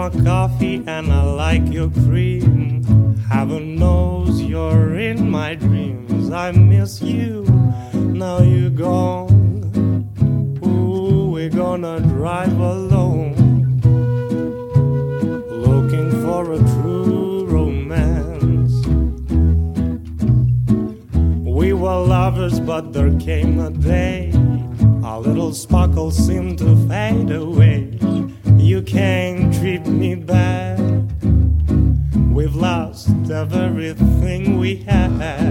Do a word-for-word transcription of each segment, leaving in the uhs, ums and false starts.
my coffee and I like your cream. Heaven knows you're in my dreams. I miss you, now you're gone. Ooh, we're gonna drive alone, looking for a true romance. We were lovers, but there came a day our little sparkle seemed to fade away. You can't treat me bad. We've lost everything we had,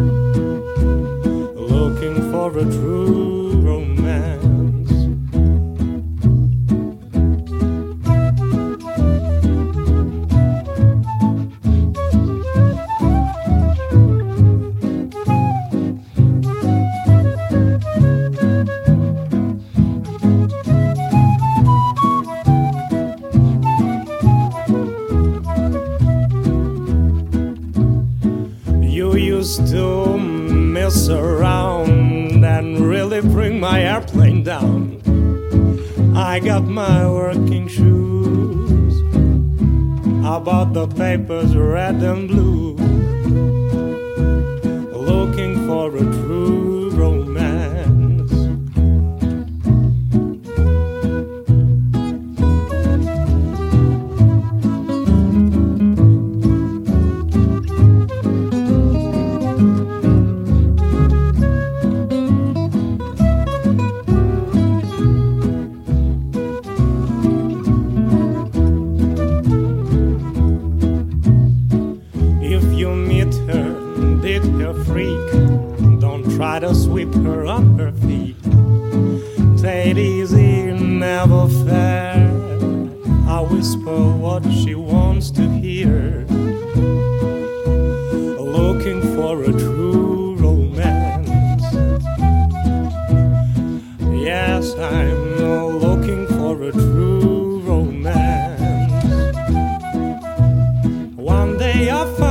looking for a true romance. Used to mess around and really bring my airplane down. I got my working shoes, I bought the papers red and blue, looking for a true romance. Try to sweep her on her feet. Take it easy, never fair. I whisper what she wants to hear, looking for a true romance. Yes, I'm looking for a true romance. One day I find